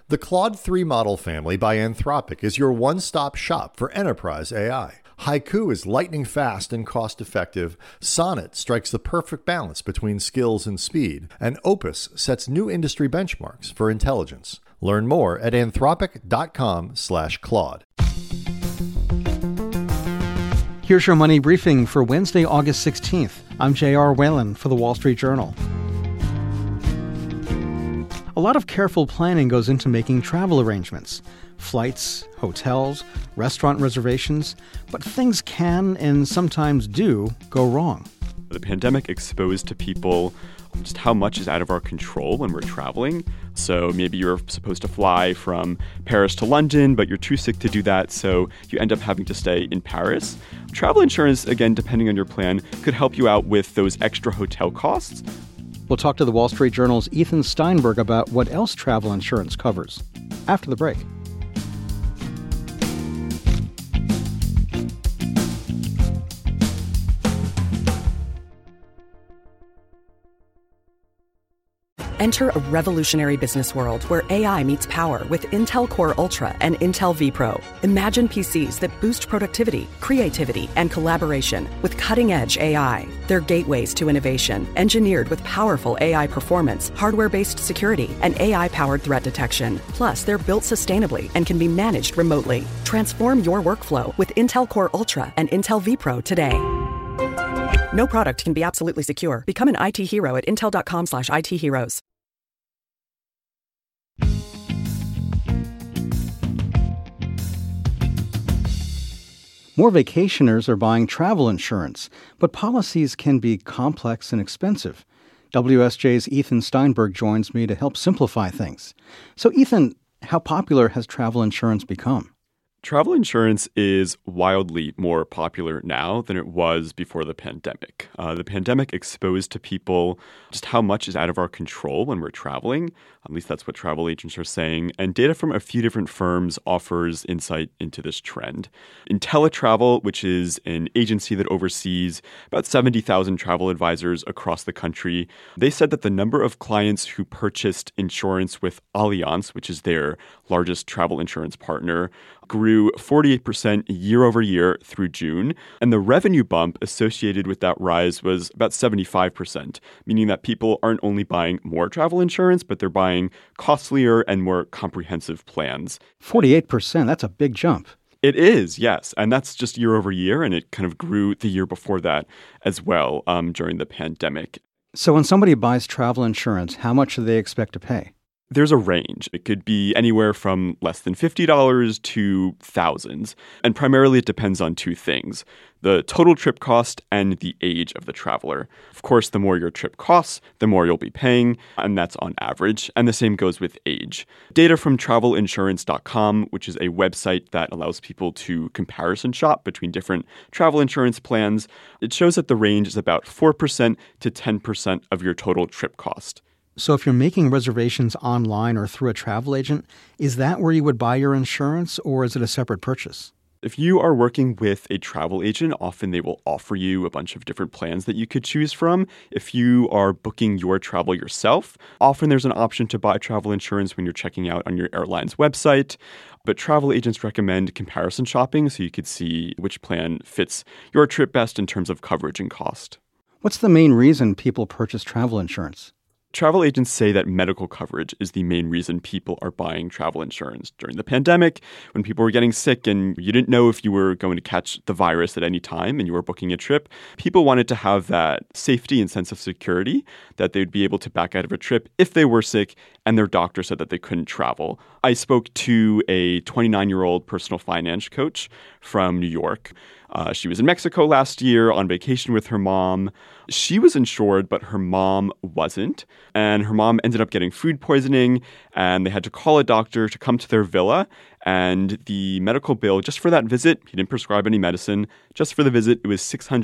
The Claude 3 model family by Anthropic is your one-stop shop for enterprise AI. Haiku is lightning fast and cost-effective, Sonnet strikes the perfect balance between skills and speed, and Opus sets new industry benchmarks for intelligence. Learn more at anthropic.com/Claude. Here's your money briefing for Wednesday, August 16th. I'm J.R. Whalen for The Wall Street Journal. A lot of careful planning goes into making travel arrangements. Flights, hotels, restaurant reservations, but things can and sometimes do go wrong. The pandemic exposed to people just how much is out of our control when we're traveling. So maybe you're supposed to fly from Paris to London, but you're too sick to do that, so you end up having to stay in Paris. Travel insurance, again, depending on your plan, could help you out with those extra hotel costs. We'll talk to the Wall Street Journal's Ethan Steinberg about what else travel insurance covers after the break. Enter a revolutionary business world where AI meets power with Intel Core Ultra and Intel vPro. Imagine PCs that boost productivity, creativity, and collaboration with cutting-edge AI. They're gateways to innovation, engineered with powerful AI performance, hardware-based security, and AI-powered threat detection. Plus, they're built sustainably and can be managed remotely. Transform your workflow with Intel Core Ultra and Intel vPro today. No product can be absolutely secure. Become an IT hero at intel.com/ITheroes. More vacationers are buying travel insurance, but policies can be complex and expensive. WSJ's Ethan Steinberg joins me to help simplify things. So, Ethan, how popular has travel insurance become? Travel insurance is wildly more popular now than it was before the pandemic. The pandemic exposed to people just how much is out of our control when we're traveling. At least that's what travel agents are saying. And data from a few different firms offers insight into this trend. IntelliTravel, which is an agency that oversees about 70,000 travel advisors across the country, they said that the number of clients who purchased insurance with Allianz, which is their largest travel insurance partner, grew 48% year over year through June. And the revenue bump associated with that rise was about 75%, meaning that people aren't only buying more travel insurance, but they're buying costlier and more comprehensive plans. 48%, that's a big jump. It is, yes. And that's just year over year. And it kind of grew the year before that as well during the pandemic. So when somebody buys travel insurance, how much do they expect to pay? There's a range. It could be anywhere from less than $50 to thousands. And primarily it depends on two things: the total trip cost and the age of the traveler. Of course, the more your trip costs, the more you'll be paying, and that's on average. And the same goes with age. Data from travelinsurance.com, which is a website that allows people to comparison shop between different travel insurance plans, it shows that the range is about 4% to 10% of your total trip cost. So if you're making reservations online or through a travel agent, is that where you would buy your insurance, or is it a separate purchase? If you are working with a travel agent, often they will offer you a bunch of different plans that you could choose from. If you are booking your travel yourself, often there's an option to buy travel insurance when you're checking out on your airline's website. But travel agents recommend comparison shopping so you could see which plan fits your trip best in terms of coverage and cost. What's the main reason people purchase travel insurance? Travel agents say that medical coverage is the main reason people are buying travel insurance. During the pandemic, when people were getting sick and you didn't know if you were going to catch the virus at any time and you were booking a trip, people wanted to have that safety and sense of security that they'd be able to back out of a trip if they were sick and their doctor said that they couldn't travel. I spoke to a 29-year-old personal finance coach from New York. She was in Mexico last year on vacation with her mom. She was insured, but her mom wasn't. And her mom ended up getting food poisoning, and they had to call a doctor to come to their villa. And the medical bill just for that visit, he didn't prescribe any medicine. Just for the visit, it was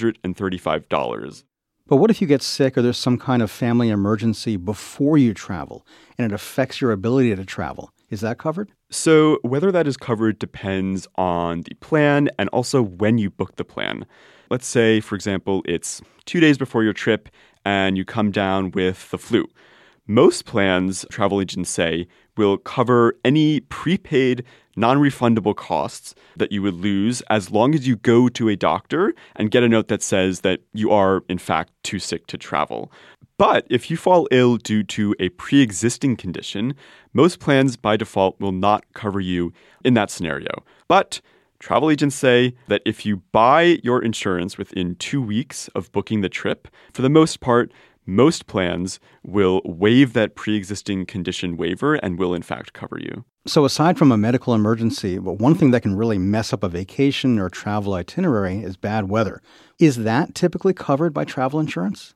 $635. But what if you get sick or there's some kind of family emergency before you travel and it affects your ability to travel? Is that covered? So whether that is covered depends on the plan and also when you book the plan. Let's say, for example, it's 2 days before your trip and you come down with the flu. Most plans, travel agents say, will cover any prepaid non-refundable costs that you would lose as long as you go to a doctor and get a note that says that you are, in fact, too sick to travel. But if you fall ill due to a pre-existing condition, most plans by default will not cover you in that scenario. But travel agents say that if you buy your insurance within 2 weeks of booking the trip, for the most part, most plans will waive that pre-existing condition waiver and will in fact cover you. So aside from a medical emergency, one thing that can really mess up a vacation or travel itinerary is bad weather. Is that typically covered by travel insurance?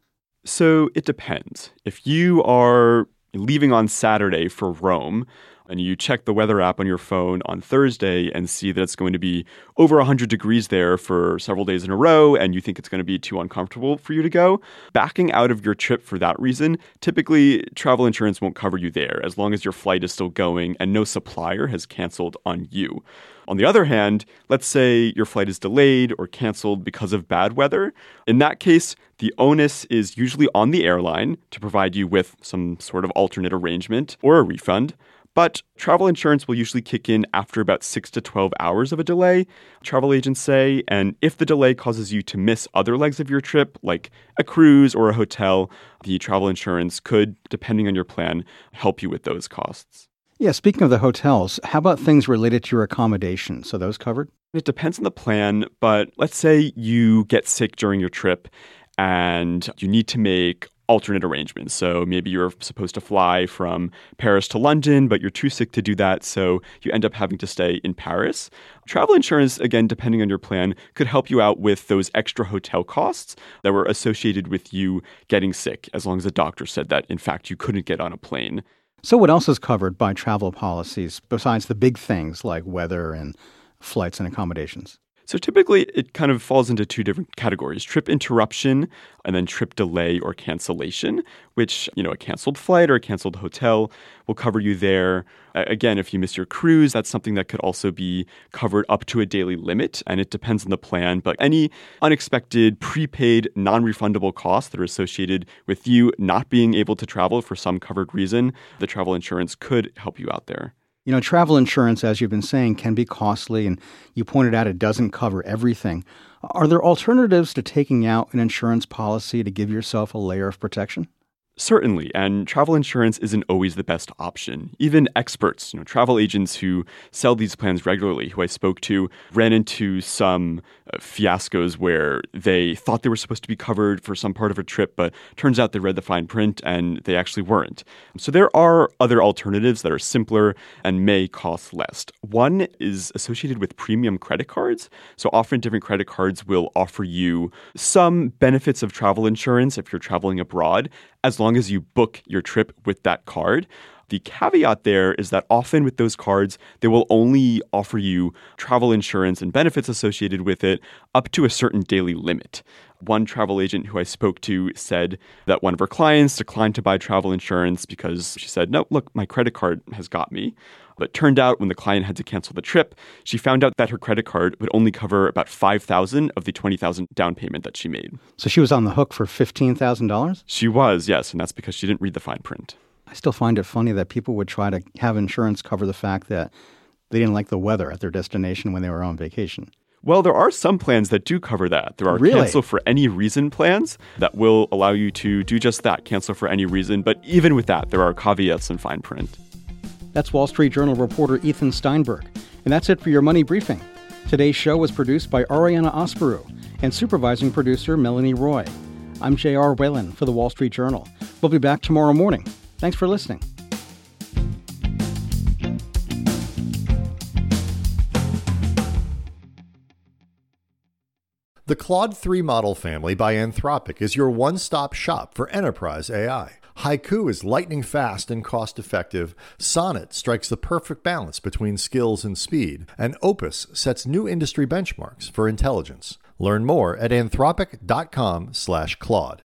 So it depends. If you are leaving on Saturday for Rome, and you check the weather app on your phone on Thursday and see that it's going to be over 100 degrees there for several days in a row, and you think it's going to be too uncomfortable for you to go, backing out of your trip for that reason, typically travel insurance won't cover you there as long as your flight is still going and no supplier has canceled on you. On the other hand, let's say your flight is delayed or canceled because of bad weather. In that case, the onus is usually on the airline to provide you with some sort of alternate arrangement or a refund. But travel insurance will usually kick in after about 6 to 12 hours of a delay, travel agents say. And if the delay causes you to miss other legs of your trip, like a cruise or a hotel, the travel insurance could, depending on your plan, help you with those costs. Yeah, speaking of the hotels, how about things related to your accommodation? So those covered? It depends on the plan, but let's say you get sick during your trip and you need to make alternate arrangements. So maybe you're supposed to fly from Paris to London, but you're too sick to do that, so you end up having to stay in Paris. Travel insurance, again, depending on your plan, could help you out with those extra hotel costs that were associated with you getting sick, as long as the doctor said that, in fact, you couldn't get on a plane. So what else is covered by travel policies besides the big things like weather and flights and accommodations? So typically, it kind of falls into two different categories: trip interruption and then trip delay or cancellation, which, a canceled flight or a canceled hotel will cover you there. Again, if you miss your cruise, that's something that could also be covered up to a daily limit, and it depends on the plan. But any unexpected prepaid non-refundable costs that are associated with you not being able to travel for some covered reason, the travel insurance could help you out there. Travel insurance, as you've been saying, can be costly, and you pointed out it doesn't cover everything. Are there alternatives to taking out an insurance policy to give yourself a layer of protection? Certainly, and travel insurance isn't always the best option. Even experts, travel agents who sell these plans regularly, who I spoke to, ran into some fiascos where they thought they were supposed to be covered for some part of a trip, but turns out they read the fine print and they actually weren't. So there are other alternatives that are simpler and may cost less. One is associated with premium credit cards. So often different credit cards will offer you some benefits of travel insurance if you're traveling abroad, as long as you book your trip with that card. The caveat there is that often with those cards, they will only offer you travel insurance and benefits associated with it up to a certain daily limit. One travel agent who I spoke to said that one of her clients declined to buy travel insurance because she said, "No, look, my credit card has got me." But it turned out when the client had to cancel the trip, she found out that her credit card would only cover about $5,000 of the $20,000 down payment that she made. So she was on the hook for $15,000? She was, yes, and that's because she didn't read the fine print. I still find it funny that people would try to have insurance cover the fact that they didn't like the weather at their destination when they were on vacation. Well, there are some plans that do cover that. There are cancel for any reason plans that will allow you to do just that, cancel for any reason. But even with that, there are caveats and fine print. That's Wall Street Journal reporter Ethan Steinberg. And that's it for your Money Briefing. Today's show was produced by Ariana Asparu and supervising producer Melanie Roy. I'm J.R. Whalen for the Wall Street Journal. We'll be back tomorrow morning. Thanks for listening. The Claude 3 model family by Anthropic is your one-stop shop for enterprise AI. Haiku is lightning fast and cost-effective. Sonnet strikes the perfect balance between skills and speed. And Opus sets new industry benchmarks for intelligence. Learn more at anthropic.com/Claude.